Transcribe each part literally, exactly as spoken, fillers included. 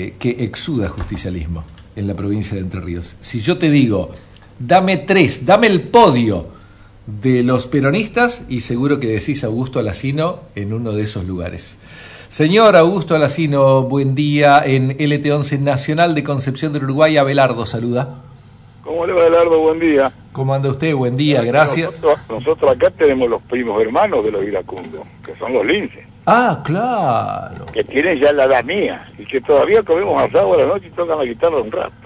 eh, que exuda justicialismo en la provincia de Entre Ríos. Si yo te digo, dame tres, dame el podio de los peronistas, y seguro que decís Augusto Alsina en uno de esos lugares. Señor Augusto Alsina, buen día. En L T once Nacional de Concepción del Uruguay, Abelardo saluda. ¿Cómo le va, Abelardo? Buen día. ¿Cómo anda usted? Buen día, gracias. Nosotros, nosotros acá tenemos los primos hermanos de los iracundos, que son los linces. Ah, claro. Que tienen ya la edad mía, y que todavía comemos asado a la noche y tocan la guitarra un rato.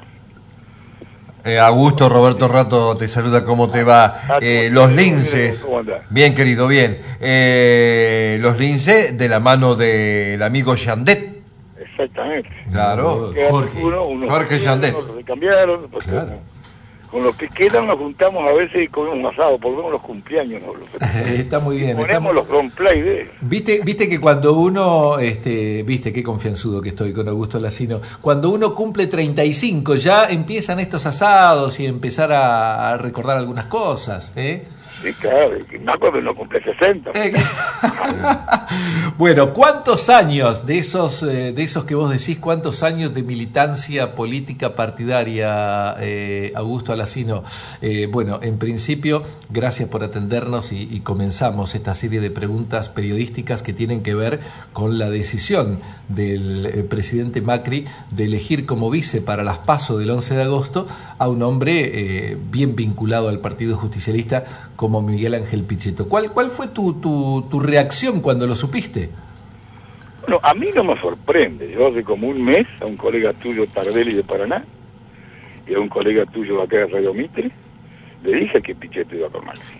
Eh, Augusto, Roberto Rato te saluda, ¿cómo te va? Eh, los linces, bien querido, bien. Eh, los linces de la mano del amigo Yandet. Exactamente. Claro, Jorge. Uno, uno Jorge Yandet. Se cambiaron, Claro. con los que quedan nos juntamos a veces y comemos asado, por lo menos los cumpleaños. ¿No? Los Está muy bien. ponemos los roleplay de él. Viste, viste que cuando uno, este, viste qué confianzudo que estoy con Augusto Alsina, cuando uno cumple treinta y cinco ya empiezan estos asados y empezar a, a recordar algunas cosas, ¿eh? Sí, claro, y más cuando no cumple sesenta. Eh, bueno, ¿cuántos años de esos, eh, de esos que vos decís, cuántos años de militancia política partidaria, eh, Augusto Alsina? Eh, bueno, en principio, gracias por atendernos y, y comenzamos esta serie de preguntas periodísticas que tienen que ver con la decisión del eh, presidente Macri de elegir como vice para las PASO del once de agosto a un hombre eh, bien vinculado al Partido Justicialista como Miguel Ángel Pichetto. ¿Cuál, cuál fue tu, tu, tu reacción cuando lo supiste? Bueno, a mí no me sorprende. Yo hace como un mes a un colega tuyo, Tardelli de Paraná, y a un colega tuyo acá de Radio Mitre, le dije que Pichetto iba con Macri.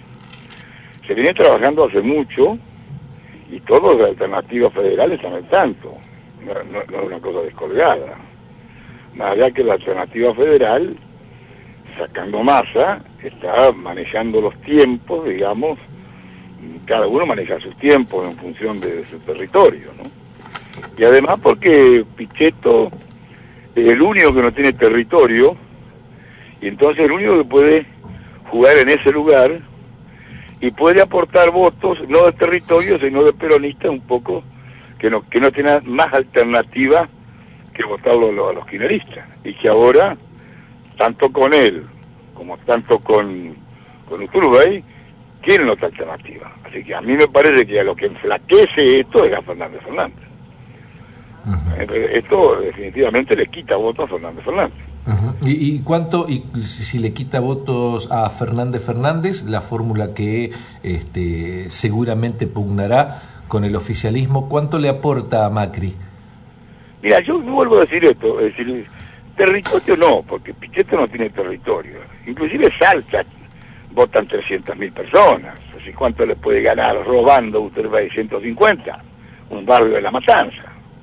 Se viene trabajando hace mucho, y todos las alternativas federales están al tanto. No, no, no es una cosa descolgada. Más allá que la alternativa federal, sacando masa, está manejando los tiempos, digamos, cada uno maneja sus tiempos en función de su territorio, ¿no? Y además porque Pichetto es el único que no tiene territorio, y entonces el único que puede jugar en ese lugar, y puede aportar votos, no de territorio, sino de peronistas un poco, que no, que no tienen más alternativa que votarlo a los kirchneristas, y que ahora, tanto con él, como tanto con, con Uturbay, tienen otra alternativa. Así que a mí me parece que a lo que enflaquece esto es a Fernández Fernández. Uh-huh. Esto definitivamente le quita votos a Fernández Fernández. Uh-huh. ¿Y, y cuánto, y si, si le quita votos a Fernández Fernández, la fórmula que este, seguramente pugnará con el oficialismo, cuánto le aporta a Macri? Mira, yo vuelvo a decir esto, es decir, territorio no, porque Pichetto no tiene territorio. Inclusive Salta votan trescientas mil personas. Así, ¿cuánto le puede ganar robando Uturbay? ciento cincuenta, un barrio de La Matanza.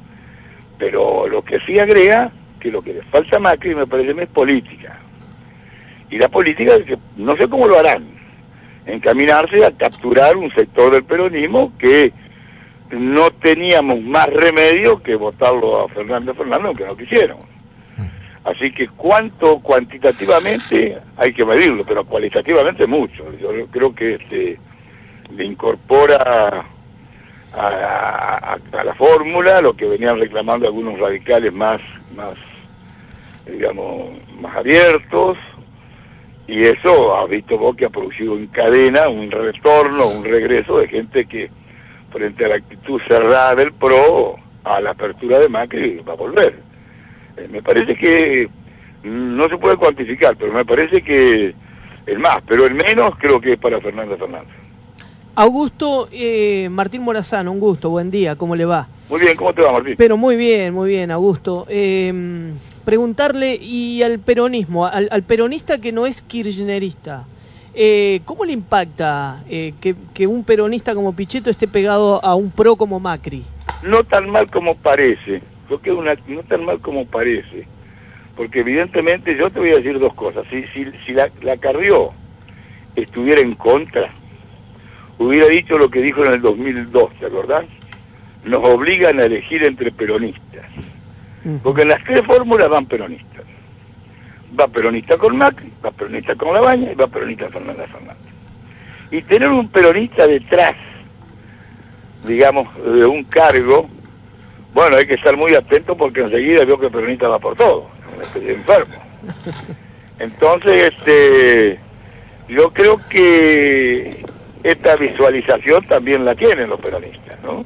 Pero lo que sí agrega, que lo que le falta a Macri, me parece, es política. Y la política, que no sé cómo lo harán, encaminarse a capturar un sector del peronismo que no teníamos más remedio que votarlo a Fernández Fernández, aunque no quisieron. Así que cuánto cuantitativamente hay que medirlo, pero cualitativamente mucho. Yo creo que este, le incorpora a, a, a la fórmula lo que venían reclamando algunos radicales más, más, digamos, más abiertos, y eso ha visto vos que ha producido en cadena un retorno, un regreso de gente que frente a la actitud cerrada del P R O, a la apertura de Macri va a volver. Eh, me parece que no se puede cuantificar, pero me parece que el más, pero el menos creo que es para Fernández Fernández. Augusto, eh, Martín Morazano, un gusto, buen día, ¿cómo le va? Muy bien, ¿cómo te va, Martín? Pero muy bien, muy bien, Augusto. Eh, preguntarle, y al peronismo, al, al peronista que no es kirchnerista, eh, ¿cómo le impacta eh, que, que un peronista como Pichetto esté pegado a un pro como Macri? No tan mal como parece, creo que una, no tan mal como parece, porque evidentemente yo te voy a decir dos cosas. Si, si, si la, la Carrió estuviera en contra, hubiera dicho lo que dijo en el dos mil dos, ¿te acordás? Nos obligan a elegir entre peronistas, porque en las tres fórmulas van peronistas. Va peronista con Macri, va peronista con Labaña y va peronista Fernández Fernández. Y tener un peronista detrás, digamos, de un cargo, Bueno, hay que estar muy atento porque enseguida veo que el peronista va por todo, una especie de enfermo. Entonces, este, yo creo que esta visualización también la tienen los peronistas, ¿no?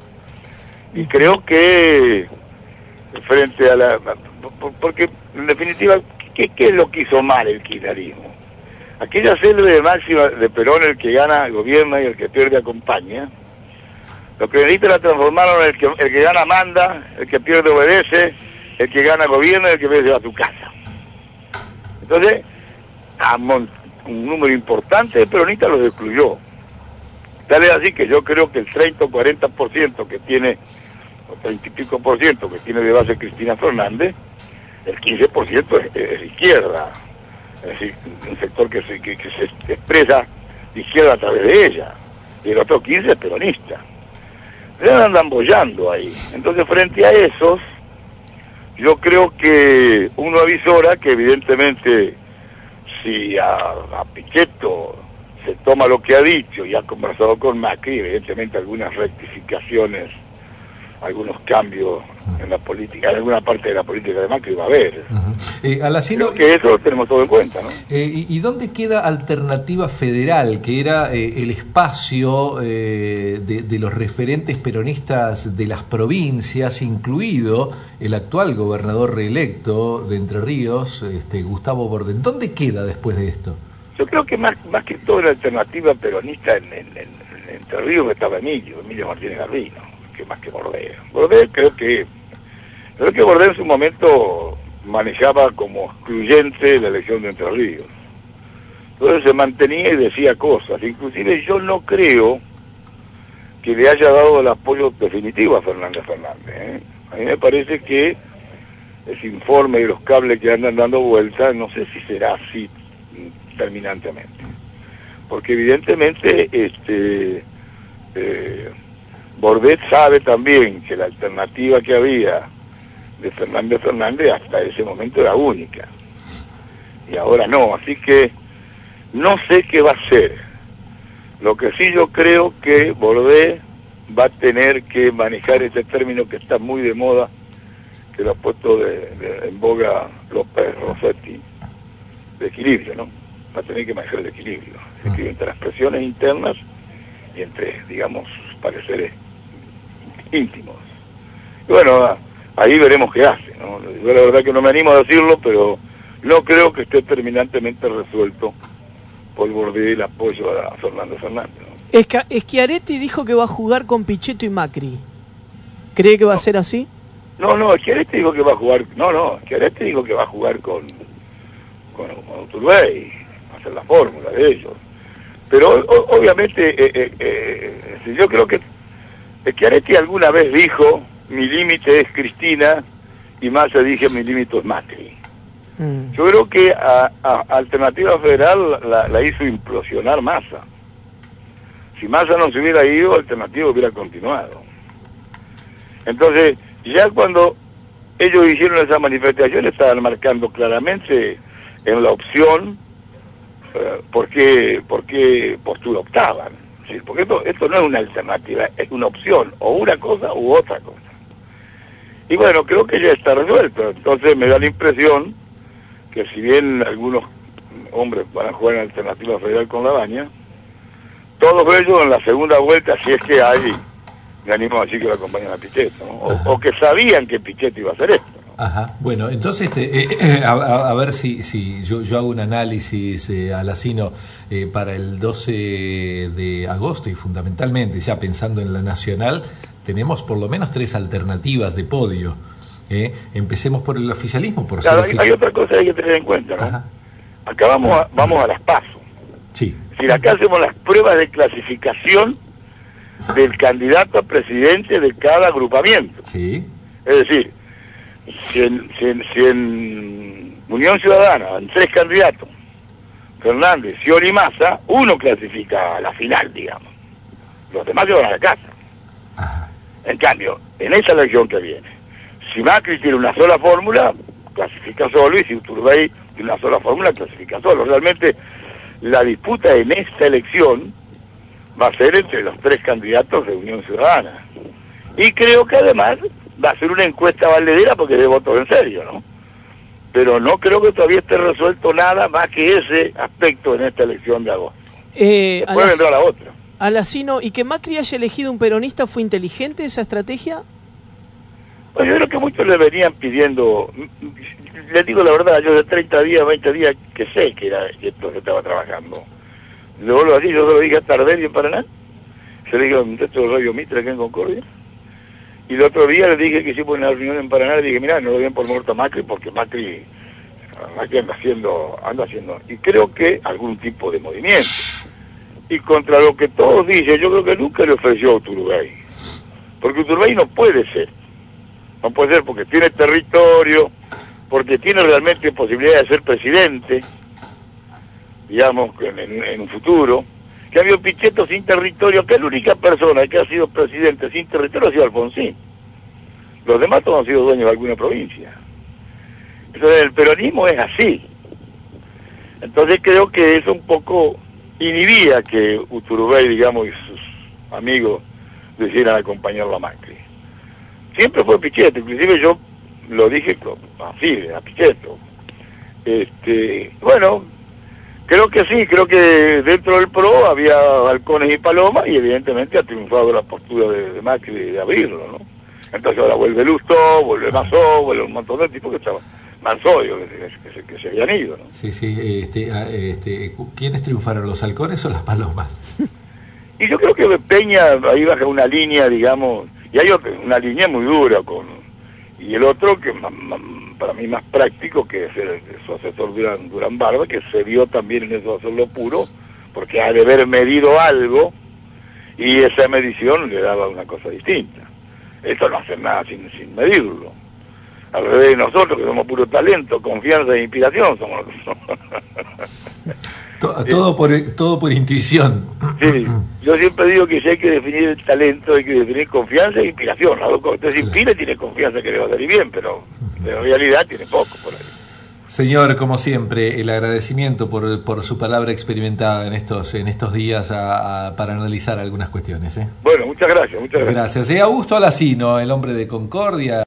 Y creo que frente a la... porque en definitiva, ¿qué, qué es lo que hizo mal el kirchnerismo? Aquella célebre máxima de Perón, el que gana gobierna y el que pierde acompaña. Los kirchneristas la transformaron en el que, el que gana manda, el que pierde obedece, el que gana gobierna y el que pierde se va a su casa. Entonces, a un número importante de peronistas los excluyó. Tal es así que yo creo que el treinta o cuarenta por ciento que tiene, o treinta y pico por ciento que tiene de base Cristina Fernández, el quince por ciento es, es izquierda. Es decir, un sector que se, que, que se expresa de izquierda a través de ella. Y el otro quince es peronista. Ya andan bollando ahí. Entonces, frente a esos, yo creo que uno avisora que evidentemente si a, a Pichetto se toma lo que ha dicho y ha conversado con Macri, evidentemente algunas rectificaciones, algunos cambios en la política, en alguna parte de la política de Macri va a haber. Uh-huh. eh, Alacino, Creo que eso lo tenemos todo en cuenta, ¿no? Eh, y, ¿Y dónde queda Alternativa Federal, que era eh, el espacio eh, de, de los referentes peronistas de las provincias, incluido el actual gobernador reelecto de Entre Ríos, este, Gustavo Bordén? ¿Dónde queda después de esto? Yo creo que más, más que todo la alternativa peronista en, en, en, en Entre Ríos estaba Emilio, Emilio Martínez Garbino, que más que Bordén. Bordén creo que, creo que Bordén en su momento manejaba como excluyente la elección de Entre Ríos. Entonces se mantenía y decía cosas. Inclusive yo no creo que le haya dado el apoyo definitivo a Fernández Fernández, ¿eh? A mí me parece que ese informe y los cables que andan dando vueltas, no sé si será así terminantemente. Porque evidentemente este eh, Bordet sabe también que la alternativa que había de Fernández Fernández hasta ese momento era única. Y ahora no, así que no sé qué va a hacer. Lo que sí yo creo que Bordet va a tener que manejar ese término que está muy de moda, que lo ha puesto de, de, en boga López Rossetti, de equilibrio, ¿no? Va a tener que manejar el equilibrio, el equilibrio entre las presiones internas y entre, digamos, pareceres íntimos. Y bueno, ahí veremos qué hace, ¿no? Yo la verdad que no me animo a decirlo, pero no creo que esté terminantemente resuelto por Bordet el apoyo a Fernando Fernández, ¿no? Esca Schiaretti dijo que va a jugar con Pichetto y Macri. ¿Cree que va no. a ser así? No, no, Schiaretti dijo que va a jugar, no, no, Schiaretti dijo que va a jugar con, con, con Uturbey, va a ser la fórmula de ellos. Pero o, obviamente, eh, eh, eh, yo creo que Schiaretti alguna vez dijo, mi límite es Cristina, y Massa dije, mi límite es Macri. Mm. Yo creo que a, a Alternativa Federal la, la hizo implosionar Massa. Si Massa no se hubiera ido, Alternativa hubiera continuado. Entonces, ya cuando ellos hicieron esa manifestación, estaban marcando claramente en la opción uh, por, qué, por qué postura optaban. ¿Sí? Porque esto, esto no es una alternativa, es una opción, o una cosa u otra cosa. Y bueno, creo que ya está resuelto. Entonces me da la impresión que si bien algunos hombres van a jugar en Alternativa Federal con la Baña, todos ellos en la segunda vuelta, si es que hay, me animo a decir que lo acompañan a Pichetto, ¿no? o, o que sabían que Pichetto iba a hacer esto, ¿no? Ajá, bueno, entonces este, eh, eh, a, a, a ver si, si yo, yo hago un análisis, eh, Alacino, eh, para el doce de agosto y fundamentalmente ya pensando en la nacional, tenemos por lo menos tres alternativas de podio. Eh. Empecemos por el oficialismo. Por claro, ser hay, ofici hay otra cosa que hay que tener en cuenta, ¿no? Ajá. Acá vamos a, vamos a las PASO. Sí. Es decir, acá hacemos las pruebas de clasificación del candidato a presidente de cada agrupamiento. Sí. Es decir, si en, si en, si en Unión Ciudadana, en tres candidatos, Fernández, Scioli y Massa, uno clasifica a la final, digamos. Los demás se van a la casa. Ajá. En cambio, en esa elección que viene, si Macri tiene una sola fórmula, clasifica solo, y si Uturbey tiene una sola fórmula, clasifica solo. Realmente, la disputa en esta elección va a ser entre los tres candidatos de Unión Ciudadana. Y creo que además va a ser una encuesta valedera porque es de votos en serio, ¿no? Pero no creo que todavía esté resuelto nada más que ese aspecto en esta elección de agosto. Eh, Después vendrá la otra. Alacino, ¿y que Macri haya elegido un peronista fue inteligente esa estrategia? Bueno, yo creo que muchos le venían pidiendo, les digo la verdad, yo de treinta días, veinte días que sé que era esto que estaba trabajando. Le vuelvo a decir, yo se lo dije a Tardelli en Paraná, se lo dije a un texto de Radio Mitre acá en Concordia, y el otro día le dije que hicimos una reunión en Paraná, le dije, mirá, no lo den por muerto a Macri, porque Macri, Macri anda haciendo, anda haciendo, y creo que algún tipo de movimiento. Y contra lo que todos dicen, yo creo que nunca le ofreció a Uturbay, porque Uturbay no puede ser, no puede ser porque tiene territorio, porque tiene realmente posibilidad de ser presidente, digamos, en, en, en un futuro. Que había Pichetto sin territorio, que es la única persona que ha sido presidente sin territorio ha sido Alfonsín. Los demás todos han sido dueños de alguna provincia. Entonces el peronismo es así. Entonces creo que eso un poco inhibía que Uturbay, digamos, y sus amigos decidieran acompañarlo a Macri. Siempre fue Pichetto, inclusive yo lo dije así, a Pichetto. Este, bueno, creo que sí, creo que dentro del P R O había balcones y palomas y evidentemente ha triunfado la postura de, de Macri de abrirlo, ¿no? Entonces ahora vuelve Lustó, vuelve Mazó, vuelve un montón de tipos que estaban, Manzoio, que, que, se, que se habían ido, ¿no? Sí, sí, este, este, ¿quiénes triunfaron, los halcones o las palomas? Y yo creo que Peña ahí baja una línea, digamos, y hay otra, una línea muy dura con, y el otro que para mí más práctico, que es el, su asesor Durán, Durán Barba, que se vio también en eso hacerlo puro, porque ha de haber medido algo, y esa medición le daba una cosa distinta. Esto no hace nada sin, sin medirlo. Al revés de nosotros, que somos puro talento, confianza e inspiración, somos los que somos. Todo por, todo por intuición. Sí, yo siempre digo que si hay que definir el talento, hay que definir confianza e inspiración. Cuando usted se inspira, tiene confianza que le va a salir bien, pero en realidad tiene poco por ahí. Señor, como siempre, el agradecimiento por, por su palabra experimentada en estos, en estos días a, a, para analizar algunas cuestiones. ¿eh? Bueno, muchas gracias. Muchas gracias. Gracias. Eh, Augusto Alacino, el hombre de Concordia.